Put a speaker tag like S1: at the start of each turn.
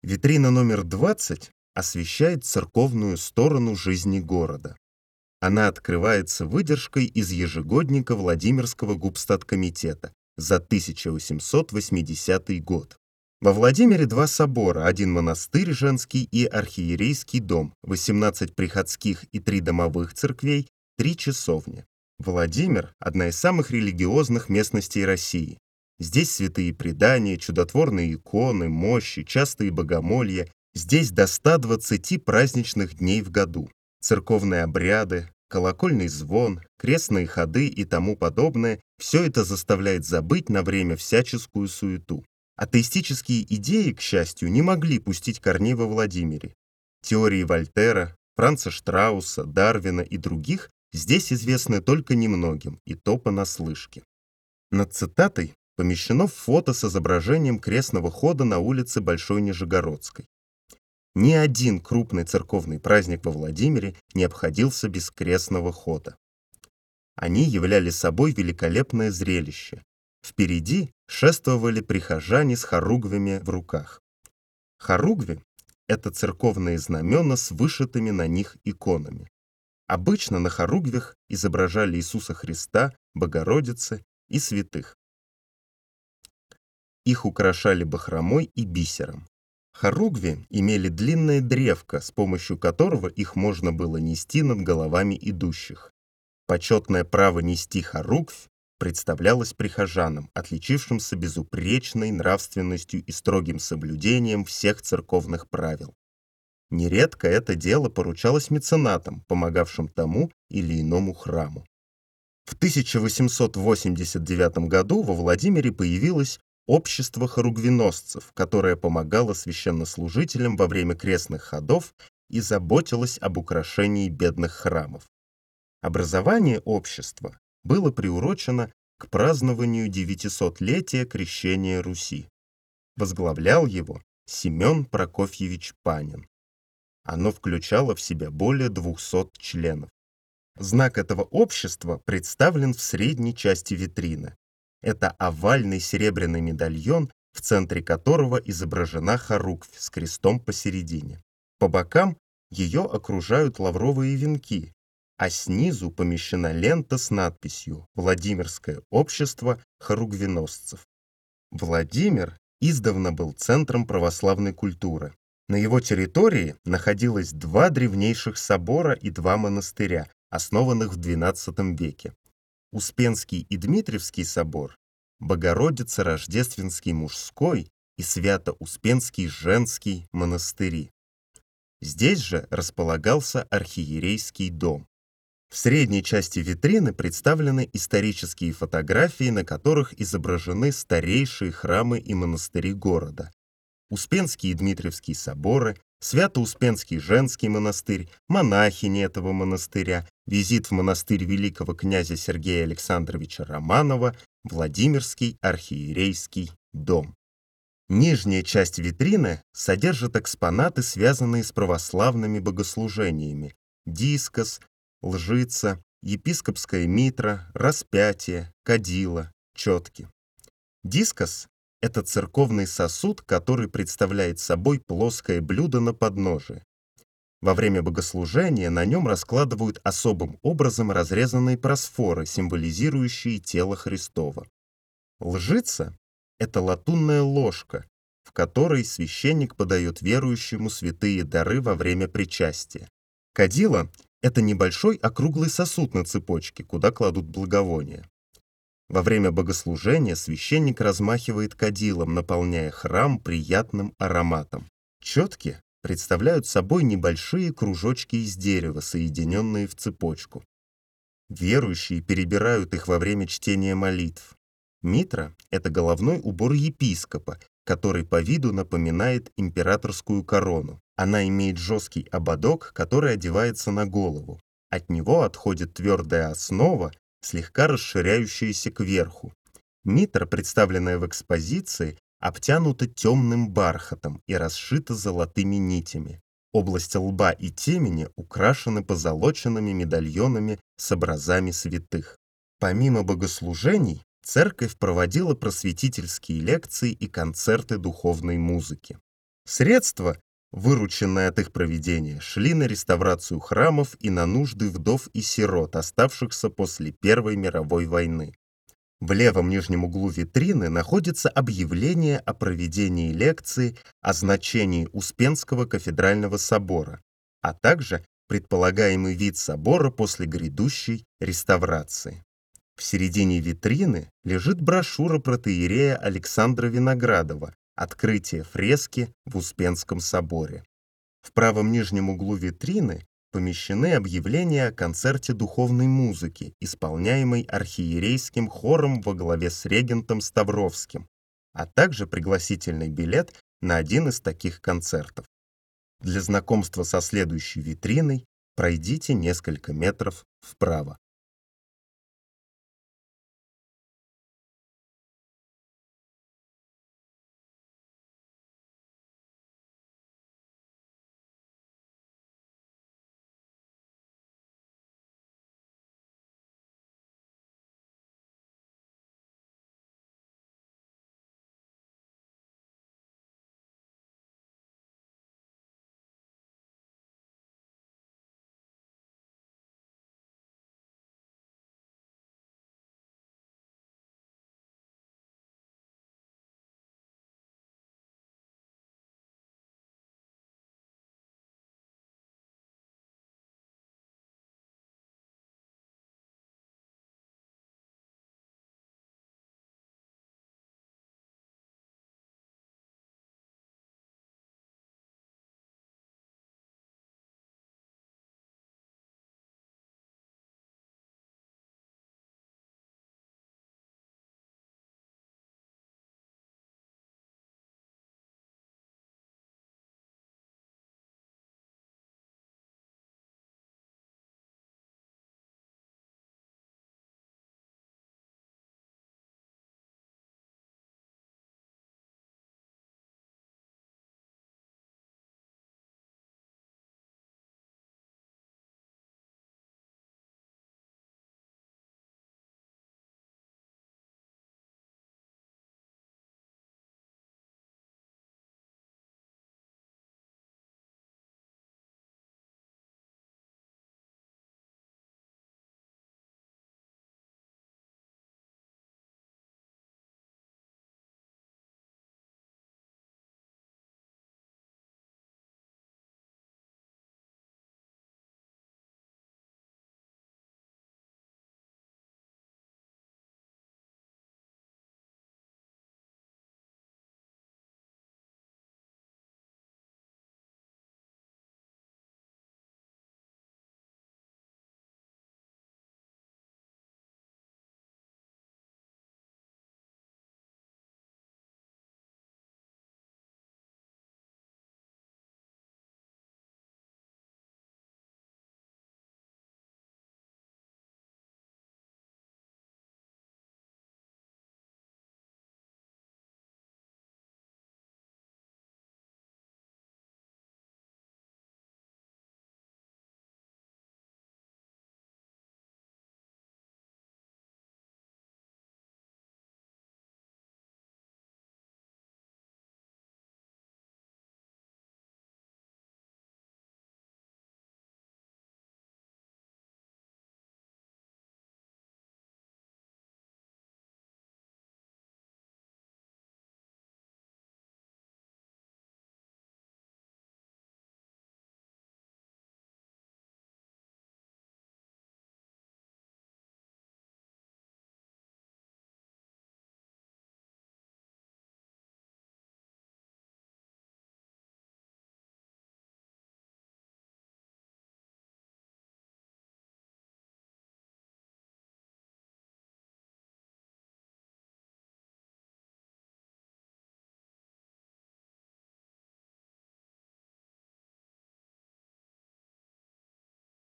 S1: Витрина номер 20 освещает церковную сторону жизни города. Она открывается выдержкой из ежегодника Владимирского губстаткомитета за 1880 год. Во Владимире два собора, один монастырь женский и архиерейский дом, 18 приходских и 3 домовых церквей, 3 часовни. Владимир – одна из самых религиозных местностей России. Здесь святые предания, чудотворные иконы, мощи, частые богомолья. Здесь до 120 праздничных дней в году. Церковные обряды, колокольный звон, крестные ходы и тому подобное – все это заставляет забыть на время всяческую суету. Атеистические идеи, к счастью, не могли пустить корней во Владимире. Теории Вольтера, Франца Штрауса, Дарвина и других здесь известны только немногим, и то понаслышке. Над цитатой помещено фото с изображением крестного хода на улице Большой Нижегородской. Ни один крупный церковный праздник во Владимире не обходился без крестного хода. Они являли собой великолепное зрелище. Впереди шествовали прихожане с хоругвями в руках. Хоругви — это церковные знамена с вышитыми на них иконами. Обычно на хоругвях изображали Иисуса Христа, Богородицы и святых. Их украшали бахромой и бисером. Хоругви имели длинное древко, с помощью которого их можно было нести над головами идущих. Почетное право нести хоругвь представлялось прихожанам, отличившимся безупречной нравственностью и строгим соблюдением всех церковных правил. Нередко это дело поручалось меценатам, помогавшим тому или иному храму. В 1889 году во Владимире появилось общество хоругвеносцев, которое помогало священнослужителям во время крестных ходов и заботилось об украшении бедных храмов. Образование общества было приурочено к празднованию 900-летия крещения Руси. Возглавлял его Семен Прокофьевич Панин. Оно включало в себя более 200 членов. Знак этого общества представлен в средней части витрины. Это овальный серебряный медальон, в центре которого изображена хоругвь с крестом посередине. По бокам ее окружают лавровые венки, а снизу помещена лента с надписью «Владимирское общество хоругвеносцев». Владимир издавна был центром православной культуры. На его территории находилось 2 древнейших собора и 2 монастыря, основанных в XII веке. Успенский и Дмитриевский собор, Богородице-Рождественский мужской и Свято-Успенский женский монастыри. Здесь же располагался архиерейский дом. В средней части витрины представлены исторические фотографии, на которых изображены старейшие храмы и монастыри города. Успенский и Дмитриевский соборы, Свято-Успенский женский монастырь, монахини этого монастыря, визит в монастырь великого князя Сергея Александровича Романова, Владимирский архиерейский дом. Нижняя часть витрины содержит экспонаты, связанные с православными богослужениями: дискос, лжица, епископская митра, распятие, кадила, четки. Дискос — это церковный сосуд, который представляет собой плоское блюдо на подножии. Во время богослужения на нем раскладывают особым образом разрезанные просфоры, символизирующие тело Христово. Лжица — это латунная ложка, в которой священник подает верующему святые дары во время причастия. Кадила — это небольшой округлый сосуд на цепочке, куда кладут благовония. Во время богослужения священник размахивает кадилом, наполняя храм приятным ароматом. Четки представляют собой небольшие кружочки из дерева, соединенные в цепочку. Верующие перебирают их во время чтения молитв. Митра — это головной убор епископа, который по виду напоминает императорскую корону. Она имеет жесткий ободок, который одевается на голову. От него отходит твердая основа, слегка расширяющаяся кверху. Митра, представленная в экспозиции, обтянута темным бархатом и расшита золотыми нитями. Область лба и темени украшены позолоченными медальонами с образами святых. Помимо богослужений, церковь проводила просветительские лекции и концерты духовной музыки. Средства, вырученные от их проведения, шли на реставрацию храмов и на нужды вдов и сирот, оставшихся после Первой мировой войны. В левом нижнем углу витрины находится объявление о проведении лекции о значении Успенского кафедрального собора, а также предполагаемый вид собора после грядущей реставрации. В середине витрины лежит брошюра протоиерея Александра Виноградова «Открытие фрески в Успенском соборе». В правом нижнем углу витрины помещены объявления о концерте духовной музыки, исполняемой архиерейским хором во главе с регентом Ставровским, а также пригласительный билет на один из таких концертов. Для знакомства со следующей витриной пройдите несколько метров вправо.